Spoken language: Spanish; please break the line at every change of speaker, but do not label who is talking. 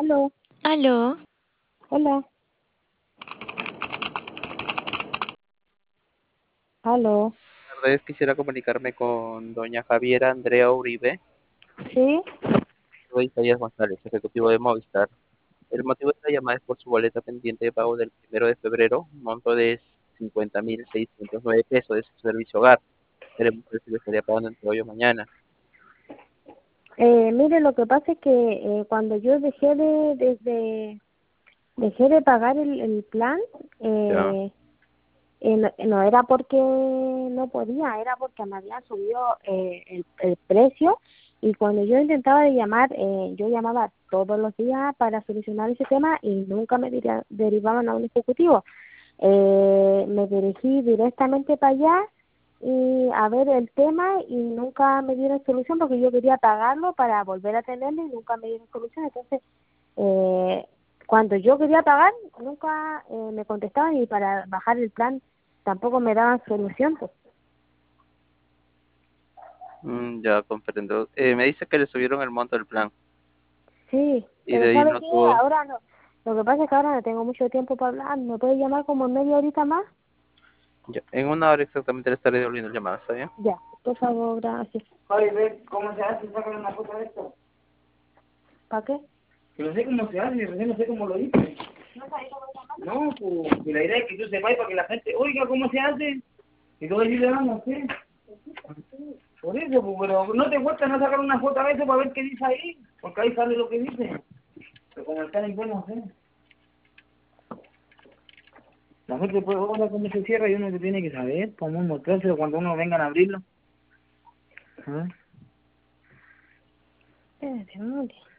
Aló,
Aló,
hola, aló,
Tardes, quisiera comunicarme con doña Javiera Andrea Uribe.
¿sí?
Soy Isaías González, ejecutivo de Movistar. El motivo de la llamada es por su boleta pendiente de pago del 1 de febrero, un monto de 50.609 pesos de su servicio hogar. Queremos ver si lo estaría pagando entre hoy o mañana.
Mire, lo que pasa es que cuando yo dejé de pagar el plan,
Ya.
no era porque no podía, era porque me habían subido el precio, y cuando yo intentaba de llamar, yo llamaba todos los días para solucionar ese tema y nunca me derivaban a un ejecutivo. Me dirigí directamente para allá y a ver el tema, y nunca me dieron solución porque yo quería pagarlo para volver a tenerlo y nunca me dieron solución. Entonces, eh, cuando yo quería pagar, nunca me contestaban, y para bajar el plan tampoco me daban solución, pues.
Ya comprendo. Me dice que le subieron el monto del plan
Sí,
y de
pero
ahí
¿sabe
no
qué?
tuvo.
Ahora no. Lo que pasa es que ahora no tengo mucho tiempo para hablar. ¿Me puede llamar como en media horita más?
Ya, en una hora exactamente le estaré devolviendo el llamado, ¿está bien?
Ya, por favor, gracias.
Oye, ve cómo se hace, sacar una foto de esto.
¿Para qué?
Que no sé cómo se hace, recién no sé cómo lo hice. No, pues, que la idea es que tú sepas para que la gente oiga cómo se hace. Y tú decirle, no sé. Por eso, pues, pero no te cuesta no sacar una foto a veces para ver qué dice ahí. Porque ahí sale lo que dice. Pero con el tan bueno, no sé. La gente puede ver cómo se cierra y uno que tiene que saber cómo mostrárselo cuando uno vengan a abrirlo. ¿Ah?
Espérate,